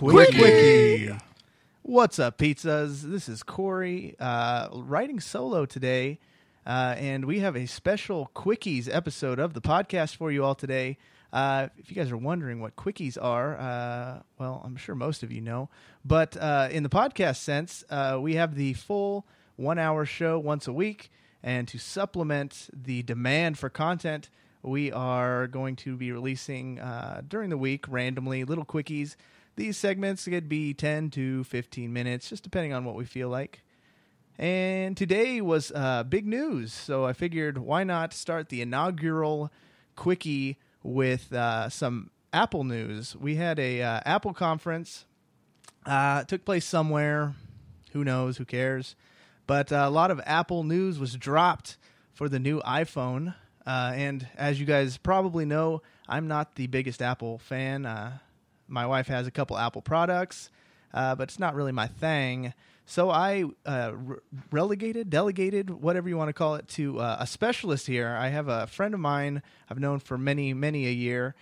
Quickie! What's up, pizzas? This is Corey, writing solo today, and we have a special Quickies episode of the podcast for you all today. If you guys are wondering what Quickies are, well, I'm sure most of you know, but in the podcast sense, we have the full 1 hour show once a week, and to supplement the demand for content, we are going to be releasing during the week randomly little quickies. These segments could be 10 to 15 minutes, just depending on what we feel like. And today was big news, so I figured why not start the inaugural quickie with some Apple news. We had a Apple conference. It took place somewhere. Who knows? Who cares? But a lot of Apple news was dropped for the new iPhone. And as you guys probably know, I'm not the biggest Apple fan. My wife has a couple Apple products, but it's not really my thing. So I delegated, whatever you want to call it, to a specialist here. I have a friend of mine I've known for many, many a year.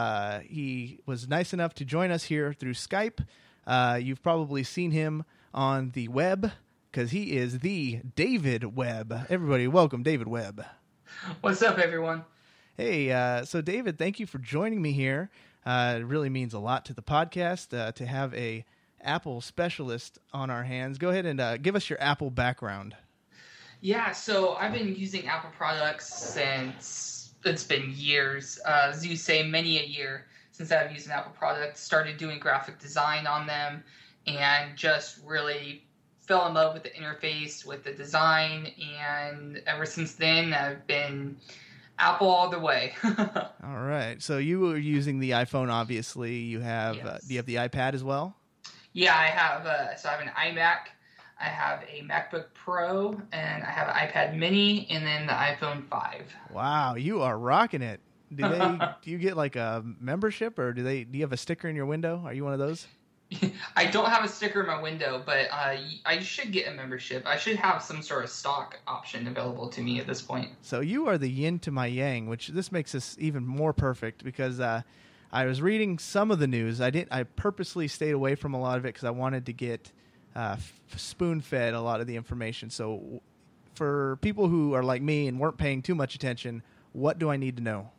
He was nice enough to join us here through Skype. You've probably seen him on the web because he is the David Webb. Everybody, welcome David Webb. What's up, everyone? Hey, so David, thank you for joining me here. It really means a lot to the podcast to have a Apple specialist on our hands. Go ahead and give us your Apple background. Yeah, so I've been using Apple products since it's been years. As you say, many a year since I've used an Apple product. Started doing graphic design on them and just really fell in love with the interface, with the design, and ever since then I've been Apple all the way. All right. So you were using the iPhone, obviously. You have, Yes. do you have the iPad as well? Yeah, I have. So I have an iMac, I have a MacBook Pro, and I have an iPad Mini, and then the iPhone 5. Wow, you are rocking it. Do you get like a membership, or do you have a sticker in your window? Are you one of those? I don't have a sticker in my window, but I should get a membership. I should have some sort of stock option available to me at this point. So you are the yin to my yang, which this makes us even more perfect because I was reading some of the news. I purposely stayed away from a lot of it because I wanted to get spoon-fed a lot of the information. So for people who are like me and weren't paying too much attention, what do I need to know?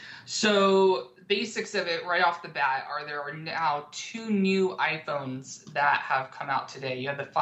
So basics of it right off the bat are there are now 2 new iPhones that have come out today. You have the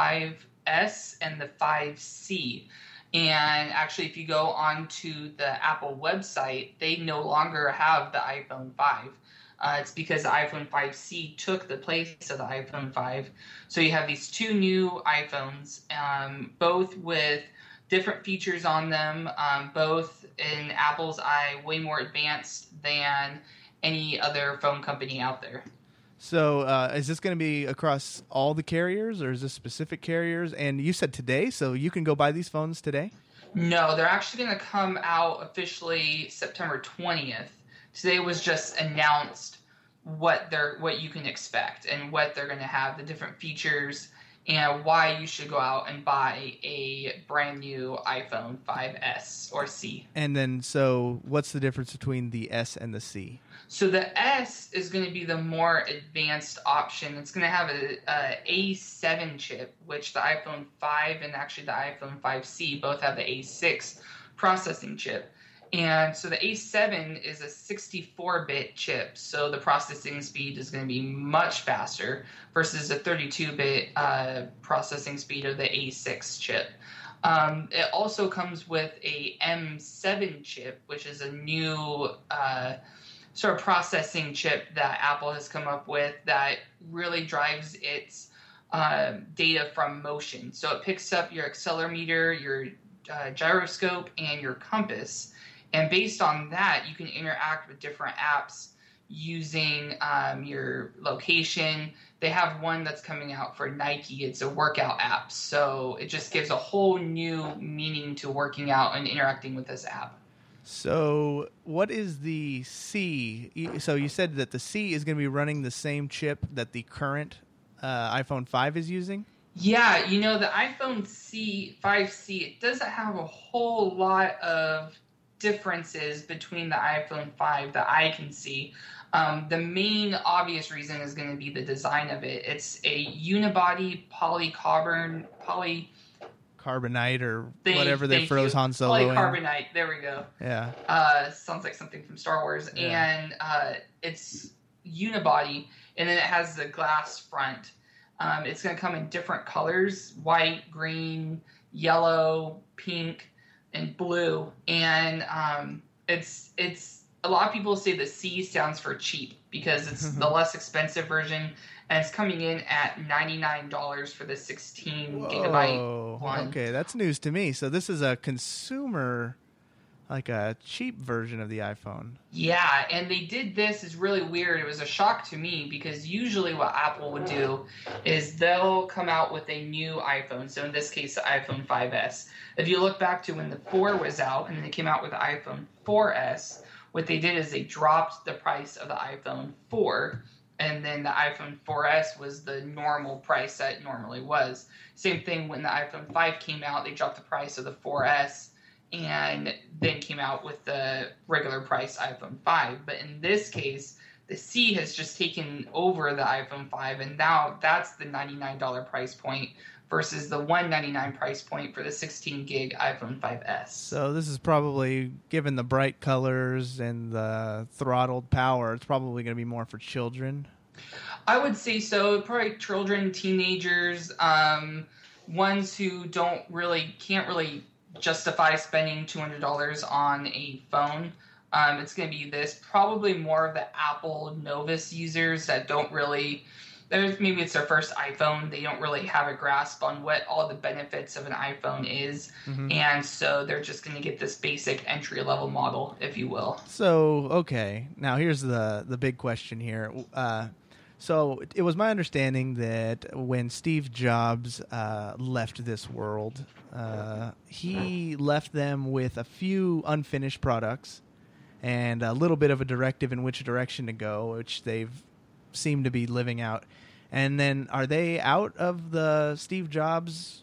5S and the 5C. And actually, if you go onto the Apple website, they no longer have the iPhone 5. It's because the iPhone 5C took the place of the iPhone 5. So you have these 2 new iPhones, both with different features on them, both in Apple's eye way more advanced than any other phone company out there. So is this going to be across all the carriers, or is this specific carriers? And you said today, so you can go buy these phones today? No, they're actually going to come out officially September 20th. Today was just announced what you can expect and what they're going to have, the different features, and why you should go out and buy a brand new iPhone 5S or C. And then, so what's the difference between the S and the C? So the S is going to be the more advanced option. It's going to have a A7 chip, which the iPhone 5 and actually the iPhone 5C both have the A6 processing chip. And so the A7 is a 64-bit chip, so the processing speed is going to be much faster versus a 32-bit processing speed of the A6 chip. It also comes with a M7 chip, which is a new sort of processing chip that Apple has come up with that really drives its data from motion. So it picks up your accelerometer, your gyroscope, and your compass. And based on that, you can interact with different apps using your location. They have one that's coming out for Nike. It's a workout app. So it just gives a whole new meaning to working out and interacting with this app. So what is the C? So you said that the C is going to be running the same chip that the current iPhone 5 is using? Yeah, the iPhone 5C, it doesn't have a whole lot of differences between the iPhone 5 that I can see. The main obvious reason is going to be the design of it. It's a unibody carbonite or whatever they froze Han Solo polycarbonate. There we go. Yeah. Sounds like something from Star Wars. Yeah. And it's unibody, and then it has the glass front. It's going to come in different colors: white, green, yellow, pink, and blue. And it's a lot of people say the C stands for cheap because it's the less expensive version, and it's coming in at $99 for the 16 gigabyte one. Okay, that's news to me. So this is a consumer, like a cheap version of the iPhone. Yeah, and they did this is really weird. It was a shock to me because usually what Apple would do is they'll come out with a new iPhone. So in this case, the iPhone 5S. If you look back to when the 4 was out and they came out with the iPhone 4S, what they did is they dropped the price of the iPhone 4, and then the iPhone 4S was the normal price that it normally was. Same thing when the iPhone 5 came out, they dropped the price of the 4S and then came out with the regular price iPhone 5. But in this case, the C has just taken over the iPhone 5, and now that's the $99 price point versus the $199 price point for the 16 gig iPhone 5S. So this is probably, given the bright colors and the throttled power, it's probably going to be more for children. I would say so. Probably children, teenagers, ones who can't really justify spending $200 on a phone. It's going to be this. Probably more of the Apple Novus users that don't really... Maybe it's their first iPhone. They don't really have a grasp on what all the benefits of an iPhone is. Mm-hmm. And so they're just going to get this basic entry-level model, if you will. So, okay. Now, here's the big question here. So it was my understanding that when Steve Jobs left this world, he left them with a few unfinished products and a little bit of a directive in which direction to go, which they've seem to be living out. And then are they out of the Steve Jobs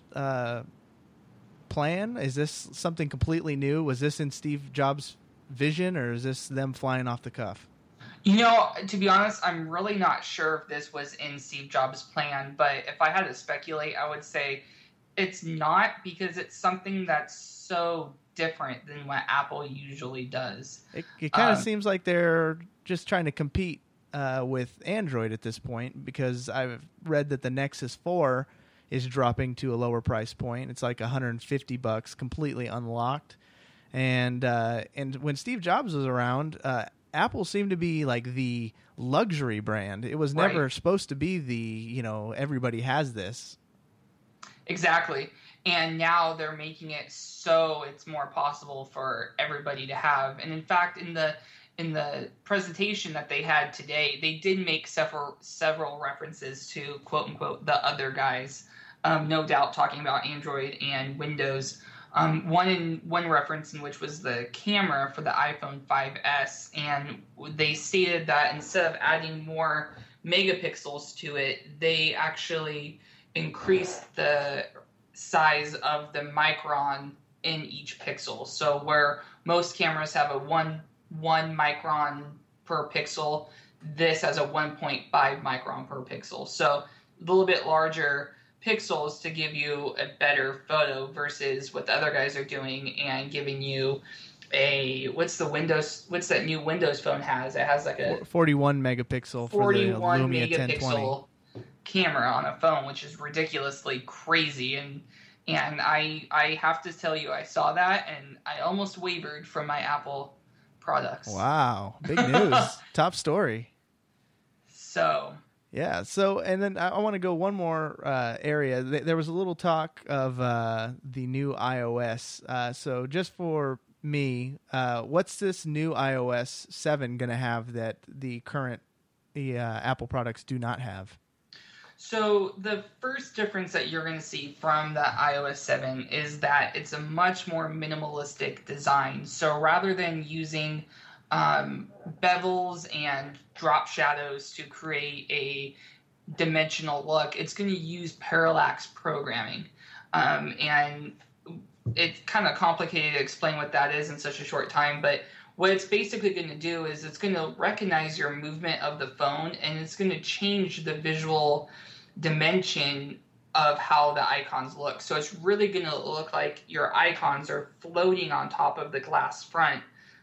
plan? Is this something completely new? Was this in Steve Jobs' vision, or is this them flying off the cuff? You know, to be honest, I'm really not sure if this was in Steve Jobs' plan, but if I had to speculate, I would say it's not, because it's something that's so different than what Apple usually does. It kind of seems like they're just trying to compete with Android at this point, because I've read that the Nexus 4 is dropping to a lower price point. It's like $150, completely unlocked. And when Steve Jobs was around, Apple seemed to be like the luxury brand. It was never supposed to be the, everybody has this. Exactly. And now they're making it so it's more possible for everybody to have. And in fact, in the presentation that they had today, they did make several references to quote unquote the other guys, no doubt talking about Android and Windows. One reference in which was the camera for the iPhone 5S, and they stated that instead of adding more megapixels to it, they actually increased the size of the micron in each pixel. So where most cameras have a one micron per pixel, this has a 1.5 micron per pixel. So a little bit larger pixels to give you a better photo versus what the other guys are doing and giving you what's that new Windows phone has? It has like a 41 megapixel for the Lumia 1020 camera on a phone, which is ridiculously crazy. And I have to tell you, I saw that and I almost wavered from my Apple products. Wow. Big news. Top story. So. Yeah. So, and then I want to go one more area. There was a little talk of the new iOS. So just for me, what's this new iOS 7 going to have that the current Apple products do not have? So the first difference that you're going to see from the iOS 7 is that it's a much more minimalistic design. So rather than using bevels and drop shadows to create a dimensional look, it's going to use parallax programming. And it's kind of complicated to explain what that is in such a short time, but what it's basically going to do is it's going to recognize your movement of the phone, and it's going to change the visual dimension of how the icons look. So it's really going to look like your icons are floating on top of the glass front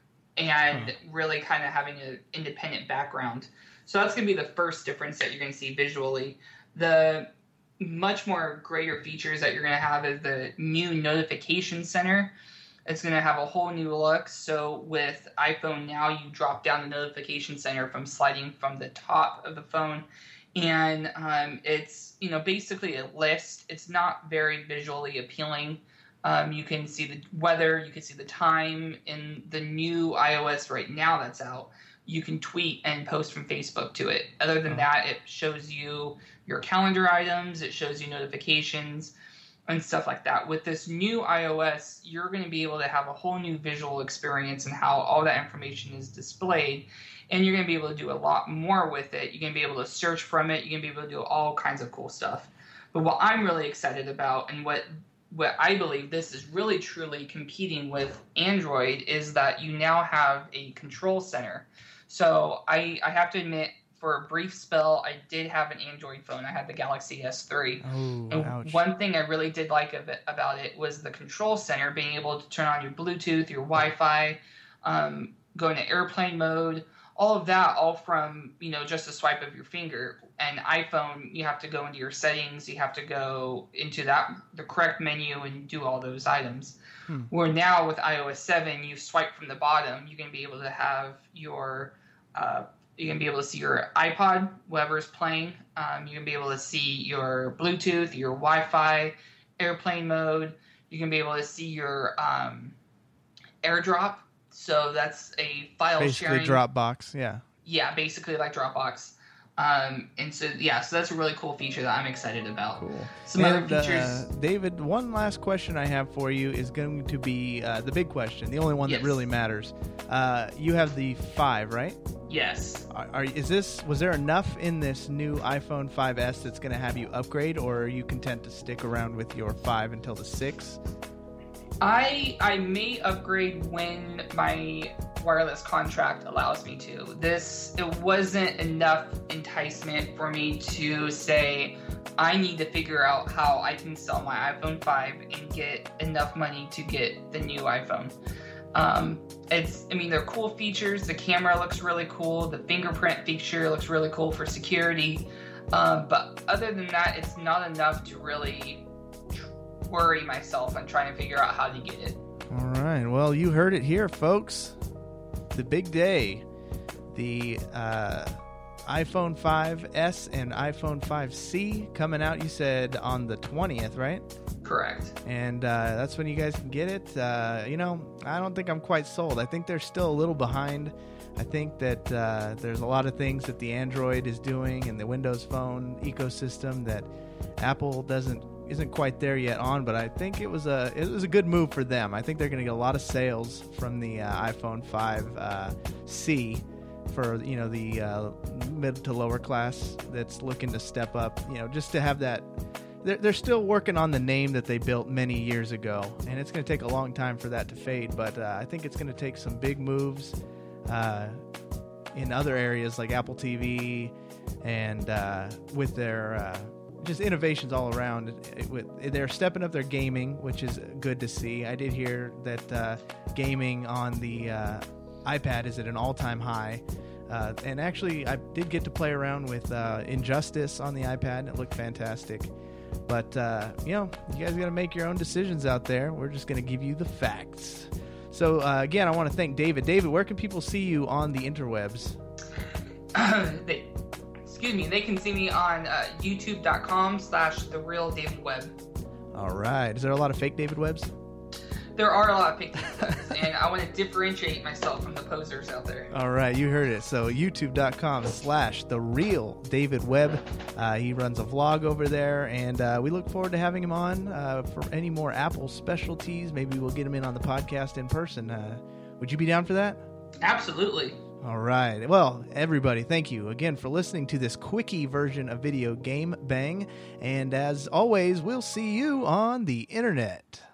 and really kind of having an independent background. So that's going to be the first difference that you're going to see visually. The much more greater features that you're going to have is the new notification center. It's going to have a whole new look. So with iPhone now, you drop down the notification center from sliding from the top of the phone. And it's, basically a list. It's not very visually appealing. You can see the weather. You can see the time. In the new iOS right now that's out, you can tweet and post from Facebook to it. Other than that, it shows you your calendar items. It shows you notifications and stuff like that. With this new iOS, you're going to be able to have a whole new visual experience and how all that information is displayed. And you're going to be able to do a lot more with it. You're going to be able to search from it. You're going to be able to do all kinds of cool stuff. But what I'm really excited about, and what I believe this is really truly competing with Android, is that you now have a control center. So I have to admit, for a brief spell, I did have an Android phone. I had the Galaxy S3. Oh, and ouch. One thing I really did like about it was the control center, being able to turn on your Bluetooth, your Wi-Fi, go into airplane mode, all of that, all from, just a swipe of your finger. And iPhone, you have to go into your settings, you have to go into the correct menu and do all those items. Where now with iOS 7, you swipe from the bottom, you can be able to have your you can be able to see your iPod, whatever's playing. You can be able to see your Bluetooth, your Wi-Fi, airplane mode. You can be able to see your AirDrop. So that's a file Basically sharing. Dropbox, yeah. Yeah, basically like Dropbox. And so that's a really cool feature that I'm excited about. Cool. Some other features. David, one last question I have for you is going to be the big question, the only one that really matters. You have the 5, right? Yes. Was there enough in this new iPhone 5S that's going to have you upgrade, or are you content to stick around with your 5 until the 6? I may upgrade when my wireless contract allows me to. It wasn't enough enticement for me to say I need to figure out how I can sell my iPhone 5 and get enough money to get the new iPhone. They're cool features. The camera looks really cool. The fingerprint feature looks really cool for security. But other than that, it's not enough to really worry myself on trying to figure out how to get it. All right. Well, you heard it here, folks. The big day. The iPhone 5S and iPhone 5C coming out, you said, on the 20th, right? Correct. And that's when you guys can get it. I don't think I'm quite sold. I think they're still a little behind. I think that there's a lot of things that the Android is doing and the Windows Phone ecosystem that Apple isn't quite there yet on, but I think it was a good move for them. I think they're going to get a lot of sales from the iPhone 5C for the mid to lower class that's looking to step up. Just to have that. They're still working on the name that they built many years ago, and it's going to take a long time for that to fade. But I think it's going to take some big moves in other areas like Apple TV and with their just innovations all around. They're stepping up their gaming, which is good to see. I did hear that gaming on the iPad is at an all-time high. And actually, I did get to play around with Injustice on the iPad. It looked fantastic. But, you guys got to make your own decisions out there. We're just going to give you the facts. So, again, I want to thank David. David, where can people see you on the interwebs? They can see me on youtube.com/TheRealDavidWebb. All right. Is there a lot of fake David Webbs? There are a lot of fake David Webbs, and I want to differentiate myself from the posers out there. All right. You heard it. So youtube.com/TheRealDavidWebb. He runs a vlog over there, and we look forward to having him on for any more Apple specialties. Maybe we'll get him in on the podcast in person. Would you be down for that? Absolutely. All right. Well, everybody, thank you again for listening to this quickie version of Video Game Bang. And as always, we'll see you on the internet.